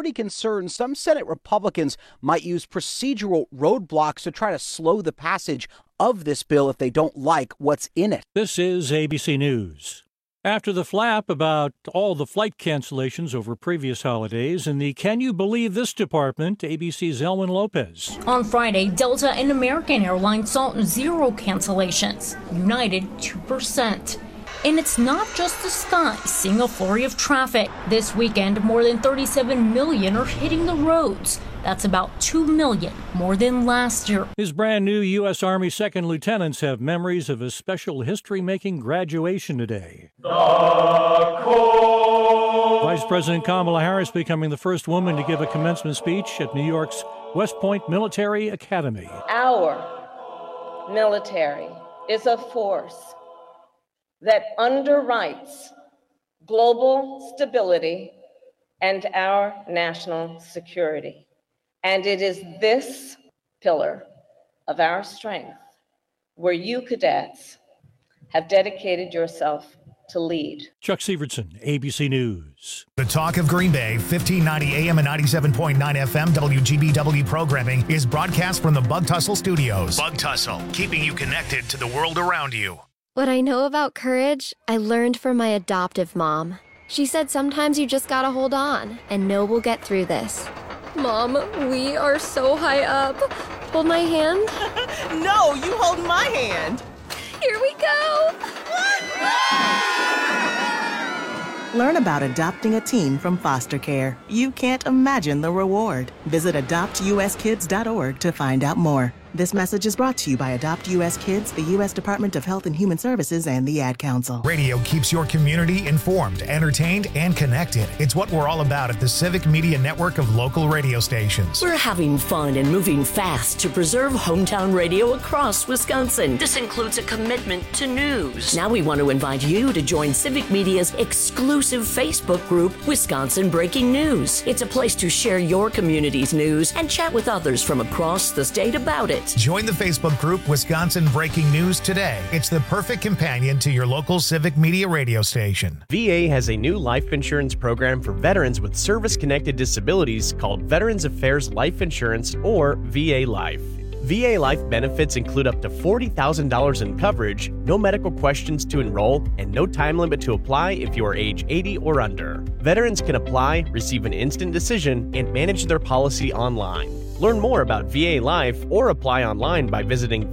pretty concerned some Senate Republicans might use procedural roadblocks to try to slow the passage of this bill if they don't like what's in it. This is ABC News. After the flap about all the flight cancellations over previous holidays in the Can You Believe This department, ABC's Elwin Lopez. On Friday, Delta and American Airlines saw 0 cancellations, United 2%. And it's not just the sky seeing a flurry of traffic. This weekend, more than 37 million are hitting the roads. That's about 2 million more than last year. His brand new U.S. Army second lieutenants have memories of a special history-making graduation today. Vice President Kamala Harris becoming the first woman to give a commencement speech at New York's West Point Military Academy. Our military is a force that underwrites global stability and our national security. And it is this pillar of our strength where you cadets have dedicated yourself to lead. Chuck Severson, ABC News. The Talk of Green Bay, 1590 AM and 97.9 FM WGBW programming is broadcast from the Bug Tussle Studios. Bug Tussle, keeping you connected to the world around you. What I know about courage, I learned from my adoptive mom. She said sometimes you just gotta hold on and know we'll get through this. Mom, we are so high up. Hold my hand. No, you hold my hand. Here we go. Learn about adopting a teen from foster care. You can't imagine the reward. Visit adoptuskids.org to find out more. This message is brought to you by Adopt U.S. Kids, the U.S. Department of Health and Human Services, and the Ad Council. Radio keeps your community informed, entertained, and connected. It's what we're all about at the Civic Media Network of local radio stations. We're having fun and moving fast to preserve hometown radio across Wisconsin. This includes a commitment to news. Now we want to invite you to join Civic Media's exclusive Facebook group, Wisconsin Breaking News. It's a place to share your community's news and chat with others from across the state about it. Join the Facebook group Wisconsin Breaking News today. It's the perfect companion to your local Civic Media radio station. VA has a new life insurance program for veterans with service-connected disabilities called Veterans Affairs Life Insurance, or VA Life. VA Life benefits include up to $40,000 in coverage, no medical questions to enroll, and no time limit to apply if you are age 80 or under. Veterans can apply, receive an instant decision, and manage their policy online. Learn more about VA Life or apply online by visiting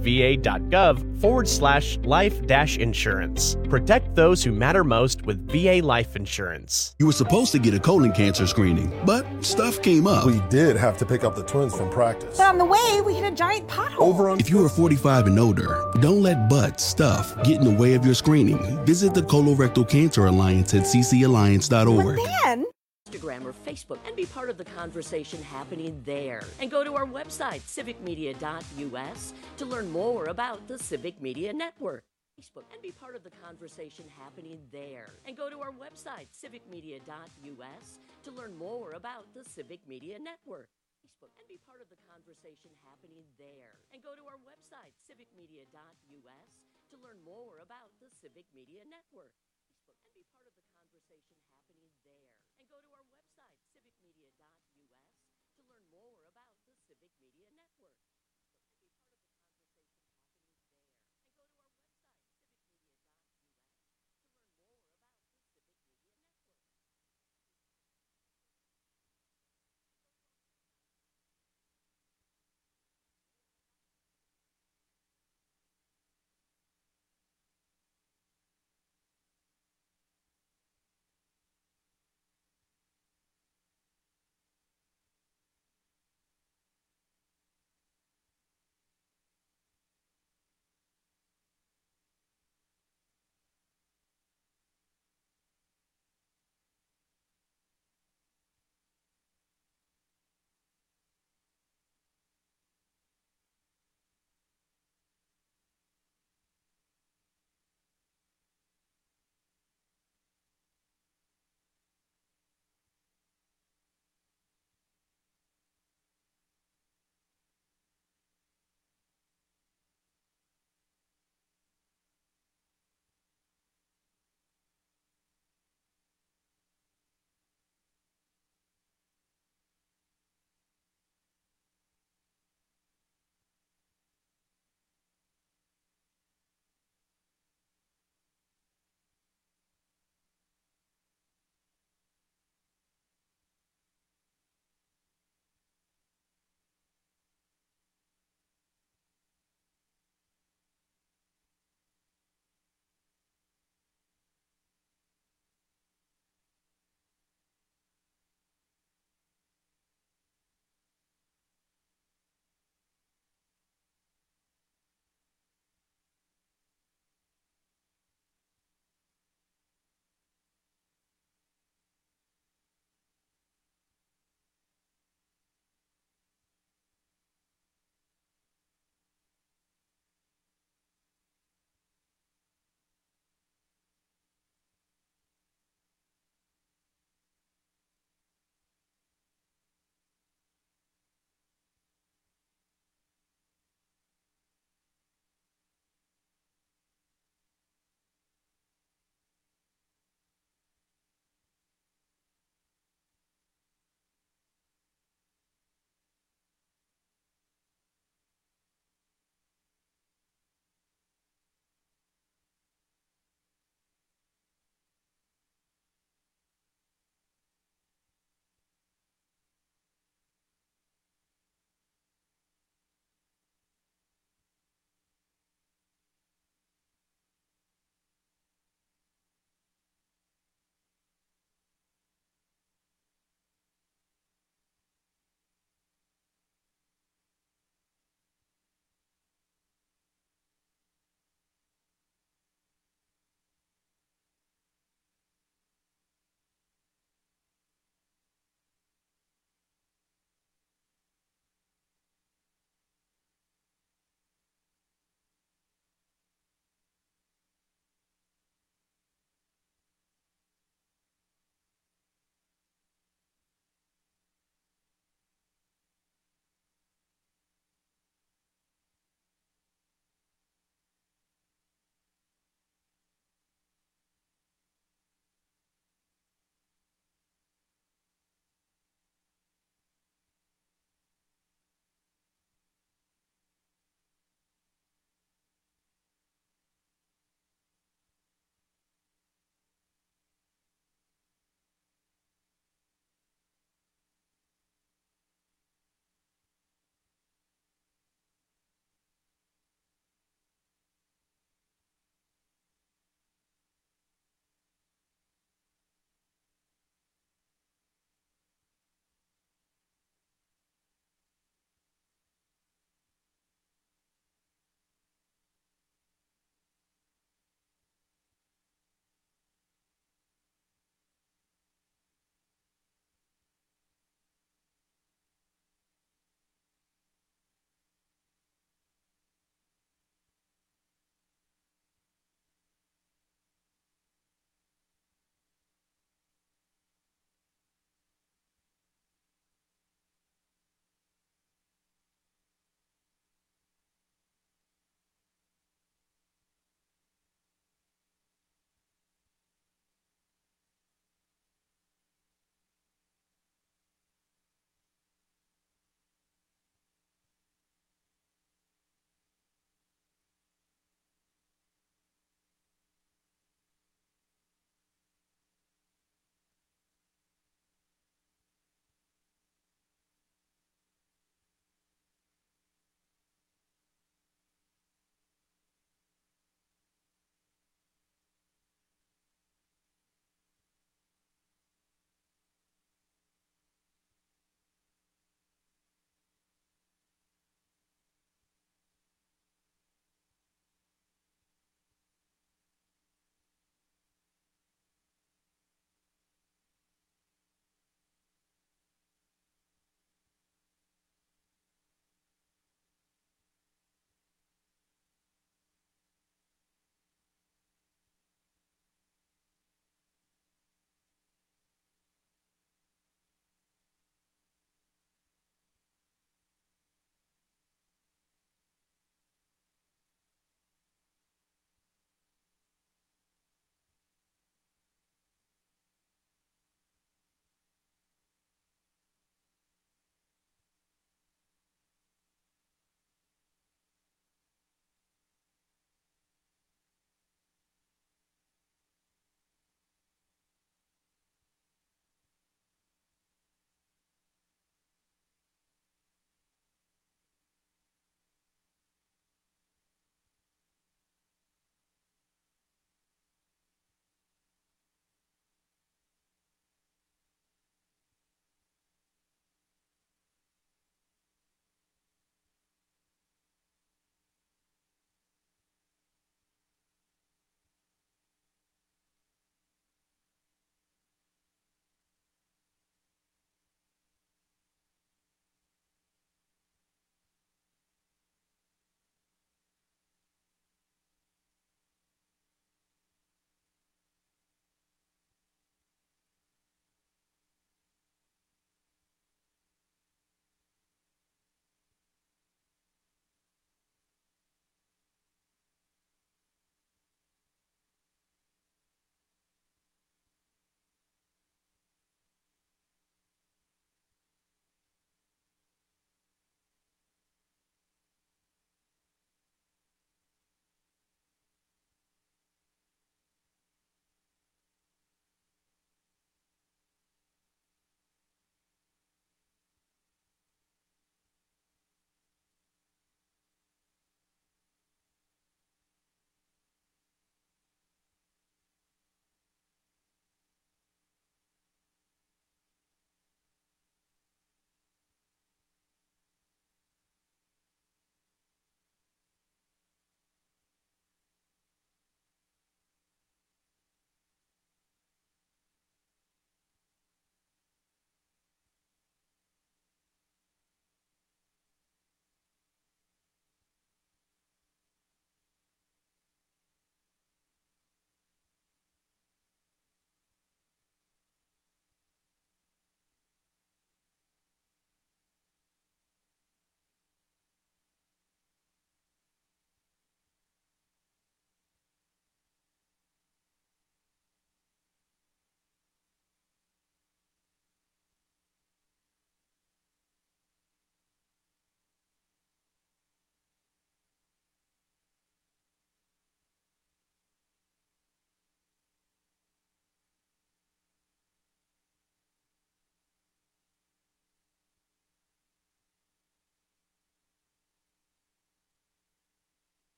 va.gov/life-insurance. Protect those who matter most with VA Life Insurance. You were supposed to get a colon cancer screening, but stuff came up. We did have to pick up the twins from practice. But on the way, we hit a giant pothole. If you are 45 and older, don't let stuff get in the way of your screening. Visit the Colorectal Cancer Alliance at ccalliance.org. But then... Instagram or Facebook and be part of the conversation happening there. And go to our website, civicmedia.us, to learn more about the Civic Media Network. Facebook and be part of the conversation happening there. And go to our website, civicmedia.us, to learn more about the Civic Media Network. Facebook and be part of the conversation happening there. And go to our website, civicmedia.us, to learn more about the Civic Media Network. Facebook and be part of the conversation happening there. And go to our website, civicmedia.us, to learn more about the Civic Media Network.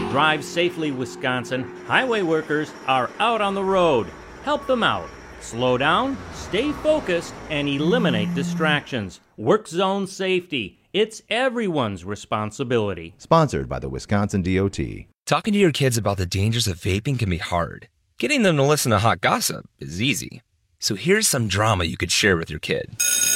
Drive Safely Wisconsin highway workers are out on the road. Help them out. Slow down, stay focused, and eliminate distractions. Work zone safety. It's everyone's responsibility. Sponsored by the Wisconsin DOT. Talking to your kids about the dangers of vaping can be hard. Getting them to listen to hot gossip is easy. So here's some drama you could share with your kid.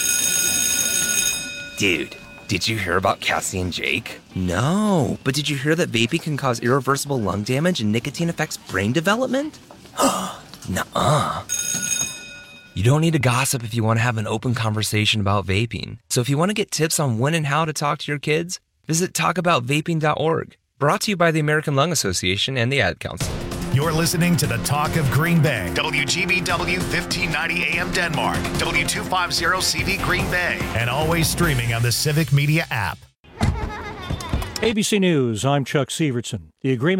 Dude, did you hear about Cassie and Jake? No, but did you hear that vaping can cause irreversible lung damage and nicotine affects brain development? Nuh-uh. You don't need to gossip if you want to have an open conversation about vaping. So if you want to get tips on when and how to talk to your kids, visit talkaboutvaping.org. Brought to you by the American Lung Association and the Ad Council. You're listening to the Talk of Green Bay. WGBW 1590 AM Denmark. W250CV Green Bay. And always streaming on the Civic Media app. ABC News, I'm Chuck Sievertson. The agreement